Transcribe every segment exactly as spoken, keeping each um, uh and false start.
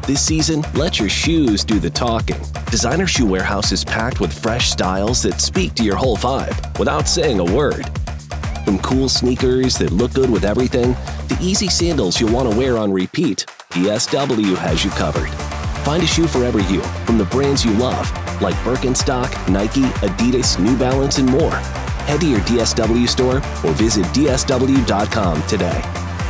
This season, let your shoes do the talking. Designer Shoe Warehouse is packed with fresh styles that speak to your whole vibe without saying a word. From cool sneakers that look good with everything, to easy sandals you'll want to wear on repeat, D S W has you covered. Find a shoe for every you from the brands you love, like Birkenstock, Nike, Adidas, New Balance, and more. Head to your D S W store or visit D S W dot com today.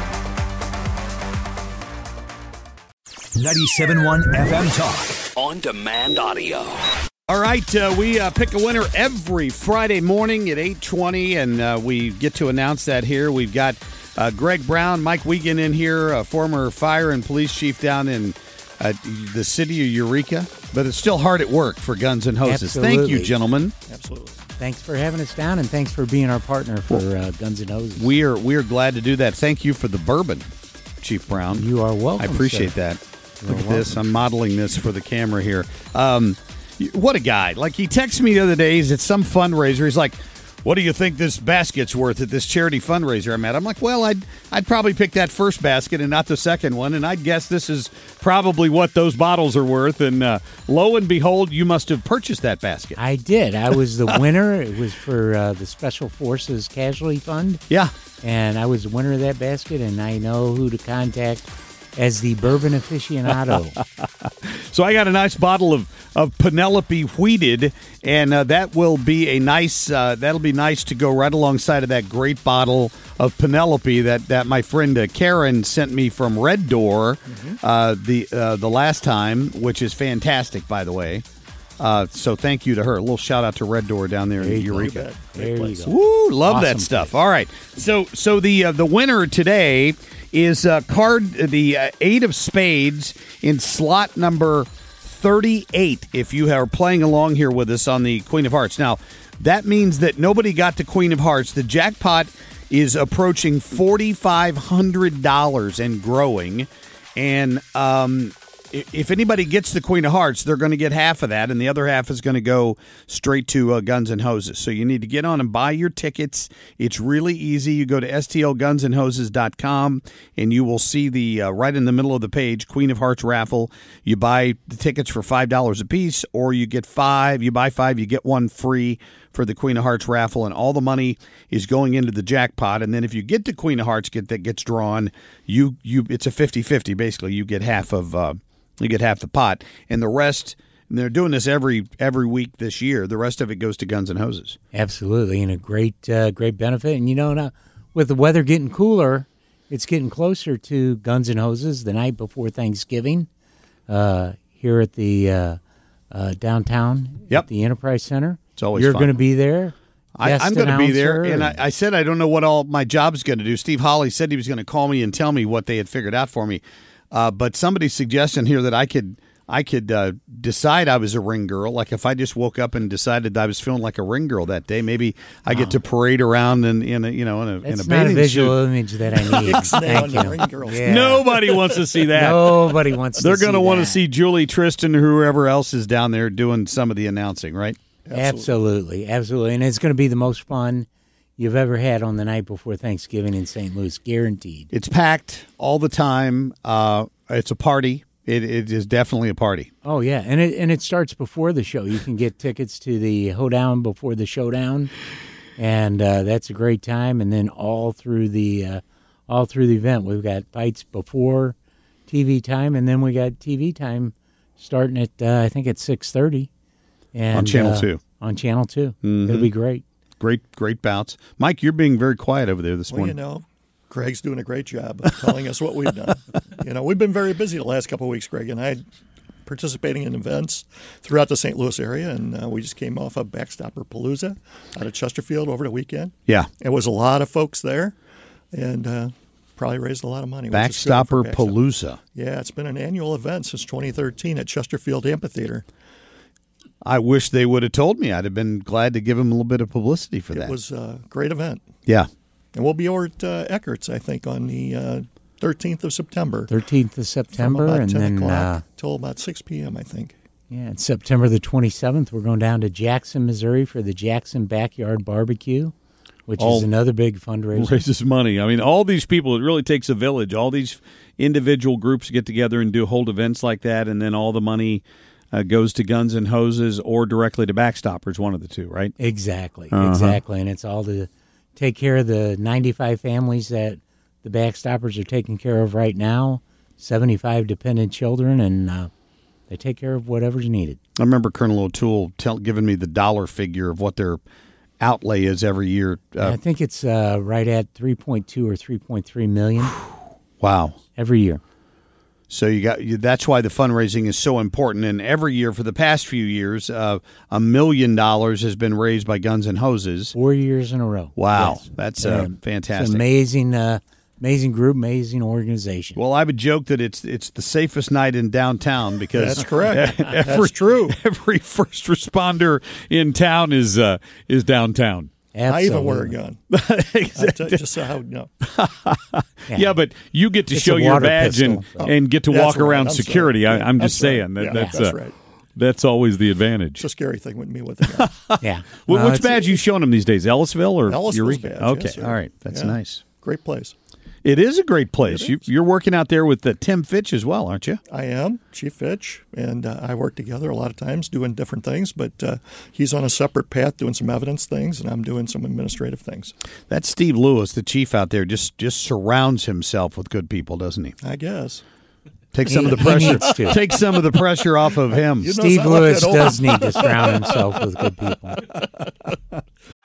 ninety-seven point one F M Talk. On demand audio. All right, uh, we uh, pick a winner every Friday morning at eight twenty, and uh, we get to announce that here. We've got uh, Greg Brown, Mike Wiegand in here, a former fire and police chief down in uh, the city of Eureka, but it's still hard at work for Guns and Hoses. Absolutely. Thank you, gentlemen. Absolutely. Thanks for having us down, and thanks for being our partner for uh, Guns and Hoses. We are we are glad to do that. Thank you for the bourbon, Chief Brown. You are welcome. I appreciate sir. that. Look at this. I'm modeling this for the camera here. Um, what a guy. Like, he texted me the other day. He's at some fundraiser. He's like, what do you think this basket's worth at this charity fundraiser I'm at? I'm like, well, I'd, I'd probably pick that first basket and not the second one, and I'd guess this is probably what those bottles are worth. And uh, lo and behold, you must have purchased that basket. I did. I was the winner. It was for uh, the Special Forces Casualty Fund. Yeah. And I was the winner of that basket, and I know who to contact as the bourbon aficionado. So I got a nice bottle of, of Penelope Wheated, and uh, that will be a nice uh, that'll be nice to go right alongside of that great bottle of Penelope that, that my friend uh, Karen sent me from Red Door mm-hmm. uh, the uh, the last time, which is fantastic, by the way. Uh, so thank you to her. A little shout out to Red Door down there, there in Eureka. There you go. Woo, love Awesome that stuff. place. All right, so so the uh, the winner today is uh, card the uh, eight of spades in slot number thirty-eight. If you are playing along here with us on the Queen of Hearts, now that means that nobody got to Queen of Hearts. The jackpot is approaching forty-five hundred dollars and growing, and um. If anybody gets the Queen of Hearts, they're going to get half of that, and the other half is going to go straight to uh, Guns and Hoses. So you need to get on and buy your tickets. It's really easy. You go to S T L guns and hoses dot com, and you will see the uh, right in the middle of the page, Queen of Hearts raffle. You buy the tickets for five dollars a piece, or you get five. You buy five, you get one free for the Queen of Hearts raffle, and all the money is going into the jackpot. And then if you get the Queen of Hearts get that gets drawn, you you it's a fifty-fifty. Basically, you get half of uh, you get half the pot, and the rest. And they're doing this every every week this year. The rest of it goes to Guns and Hoses. Absolutely, and a great uh, great benefit. And you know, now, with the weather getting cooler, it's getting closer to Guns and Hoses the night before Thanksgiving uh, here at the uh, uh, downtown yep. at the Enterprise Center. It's always You're fun. going to be there. I, I'm going to be there, and I, I said I don't know what all my job's going to do. Steve Holly said he was going to call me and tell me what they had figured out for me. Uh, but somebody's suggesting here that I could I could uh, decide I was a ring girl. Like if I just woke up and decided I was feeling like a ring girl that day, maybe I get to parade around in, in a you know in a, That's in a not bathing a visual suit. image that I need. Thank you. Ring girls. Yeah. Nobody wants to see that. Nobody wants. They're to going to see want to that. see Julie, Tristan, or whoever else is down there doing some of the announcing, right? Absolutely, absolutely, absolutely. And it's going to be the most fun you've ever had on the night before Thanksgiving in Saint Louis, guaranteed. It's packed all the time. Uh, it's a party. It, it is definitely a party. Oh yeah, and it and it starts before the show. You can get tickets to the hoedown before the showdown, and uh, that's a great time. And then all through the uh, all through the event, we've got fights before T V time, and then we got T V time starting at uh, I think at six thirty. On Channel uh, two. On Channel two. Mm-hmm. It'll be great. Great, great bouts. Mike, you're being very quiet over there this Well, morning. you know, Greg's doing a great job of telling us what we've done. You know, we've been very busy the last couple of weeks, Greg, and I participating in events throughout the Saint Louis area, and uh, we just came off of Backstopper Palooza out of Chesterfield over the weekend. Yeah. It was a lot of folks there, and uh, probably raised a lot of money. which is good Backstopper for Backstopper. Palooza. Yeah, it's been an annual event since twenty thirteen at Chesterfield Amphitheater. I wish they would have told me. I'd have been glad to give them a little bit of publicity for It that. was a great event. Yeah. And we'll be over at uh, Eckert's, I think, on the uh, thirteenth of September. thirteenth of September, From about and ten then o'clock uh, till about six p.m., I think. yeah, and September the twenty-seventh, we're going down to Jackson, Missouri for the Jackson Backyard Barbecue. which all is another big fundraiser. raises money. I mean, all these people, it really takes a village. All these individual groups get together and do hold events like that, and then all the money uh, goes to Guns and Hoses or directly to Backstoppers, one of the two, right? Exactly, Uh-huh. exactly. And it's all to take care of the ninety-five families that the Backstoppers are taking care of right now, seventy-five dependent children, and uh, they take care of whatever's needed. I remember Colonel O'Toole tell, giving me the dollar figure of what their outlay is every year. Uh, I think it's uh, right at three point two or three point three million wow. every year. So you got you, that's why the fundraising is so important. And every year for the past few years, uh, a million dollars has been raised by Guns and Hoses. Four years in a row. Wow, Yes. that's uh, Yeah. It's fantastic. an amazing, uh, amazing group, amazing organization. Well, I would joke that it's it's the safest night in downtown because That's correct. Every, That's true. Every first responder in town is uh, is downtown. I even wear a Absolutely. gun. I tell you just so how you know. Yeah, but you get to It's show a your water badge and, pistol. and get to That's walk right. around I'm security. sorry. I, I'm Yeah, just that's right. saying that Yeah, that's that's uh, right. that's always the advantage. It's a scary thing with me with a gun. Yeah. Wh- Well, Which it's- badge you showing them these days? Ellisville or Ellisville's Eureka? badge, Okay, yes, sir. all right, that's Yeah. nice. Great place. It is a great place. You, you're working out there with uh, Tim Fitch as well, aren't you? I am Chief Fitch, and uh, I work together a lot of times doing different things, but uh, he's on a separate path doing some evidence things, and I'm doing some administrative things. That Steve Lewis, the chief out there, just just surrounds himself with good people, doesn't he? I guess. Take some He- of the he pressure. needs to. Take some of the pressure off of him. You know, Steve so I left Lewis that open. does need to surround himself with good people.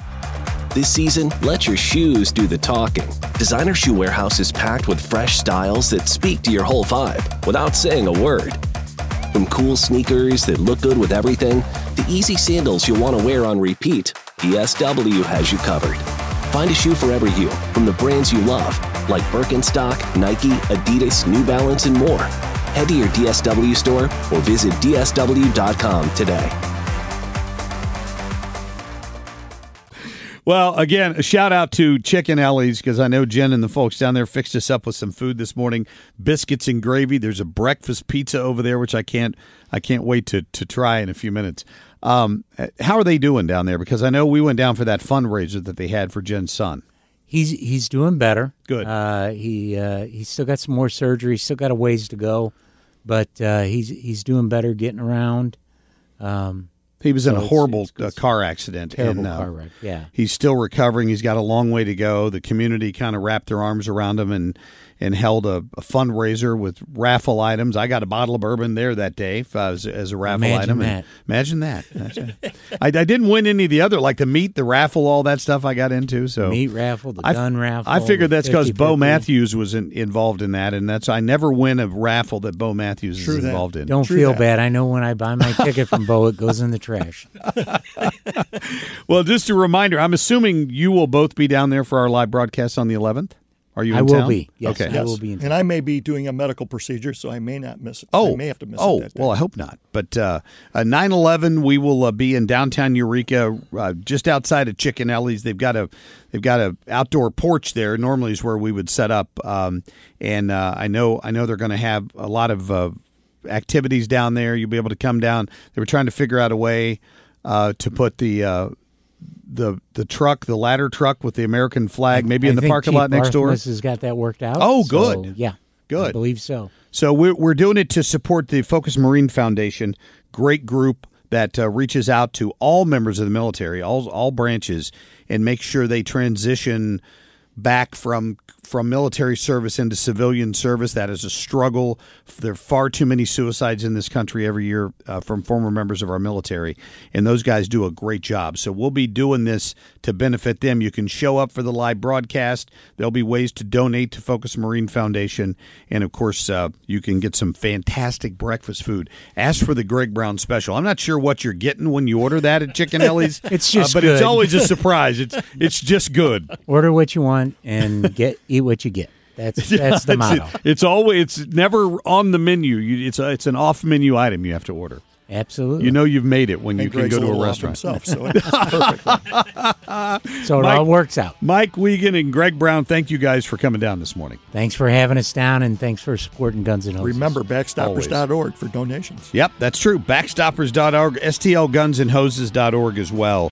This season, let your shoes do the talking. Designer Shoe Warehouse is packed with fresh styles that speak to your whole vibe without saying a word. From cool sneakers that look good with everything, to easy sandals you'll want to wear on repeat, D S W has you covered. Find a shoe for every you from the brands you love, like Birkenstock, Nike, Adidas, New Balance, and more. Head to your D S W store or visit D S W dot com today. Well, again, a shout out to Chicken Ellie's because I know Jen and the folks down there fixed us up with some food this morning, biscuits and gravy. There's a breakfast pizza over there, which I can't I can't wait to to try in a few minutes. Um, how are they doing down there? Because I know we went down for that fundraiser that they had for Jen's son. He's he's doing better. Good. Uh, he uh, he's still got some more surgery. Still got a ways to go, but uh, he's he's doing better, getting around. Um, He was in So a it's- horrible it's- it's uh, car accident. terrible and, uh, car wreck. Yeah. He's still recovering. He's got a long way to go. The community kind of wrapped their arms around him and and held a, a fundraiser with raffle items. I got a bottle of bourbon there that day uh, as, as a raffle Imagine item. that. And imagine that. That's right. I, I didn't win any of the other, like the meat, the raffle, all that stuff I got into. So Meat raffle, the I- gun raffle. I figured the that's because Bo fifty-fifty. Matthews was in, involved in that, and that's I never win a raffle that Bo Matthews True is that. involved in. Don't True feel that. bad. I know when I buy my ticket from Bo, it goes in the trash. Well, just a reminder, I'm assuming you will both be down there for our live broadcast on the eleventh. Are you in I will town? be. Yes, Okay. I will be in And I may be doing a medical procedure, so I may not miss it. Oh, I may have to miss oh, it that day. well, I hope not. But uh, uh, nine eleven, we will uh, be in downtown Eureka, uh, just outside of Chicken Ellie's. They've got a they've got a outdoor porch there. Normally is where we would set up, um, and uh, I know I know they're going to have a lot of uh, activities down there. You'll be able to come down. They were trying to figure out a way uh, to put the. Uh, the the truck, the ladder truck with the American flag, maybe I in the think parking Chief lot next door. Artemis has got that worked out. Oh, so, good. yeah, Good. I believe so. So we're we're doing it to support the Focus Marine Foundation, great group that uh, reaches out to all members of the military, all all branches, and make sure they transition back from from military service into civilian service. That is a struggle. There are far too many suicides in this country every year uh, from former members of our military, and those guys do a great job. So we'll be doing this to benefit them. You can show up for the live broadcast. There'll be ways to donate to Focus Marine Foundation, and of course, uh, you can get some fantastic breakfast food. Ask for the Greg Brown special. I'm not sure what you're getting when you order that at Chicken Ellie's. It's just uh, but it's good. always a surprise. It's it's just good. Order what you want and get eat what you get. That's that's the That's it. motto. It's always it's never on the menu. You, it's a, it's an off menu item you have to order. Absolutely. You know you've made it when you And can Greg's go to little a off restaurant. himself, so it's perfect. so it Mike- all works out. Mike Wiegand and Greg Brown, thank you guys for coming down this morning. Thanks for having us down, and thanks for supporting Guns N' Hoses. Remember, backstoppers dot org for donations. Yep, that's true. Backstoppers dot org, S T L guns and hoses dot org as well.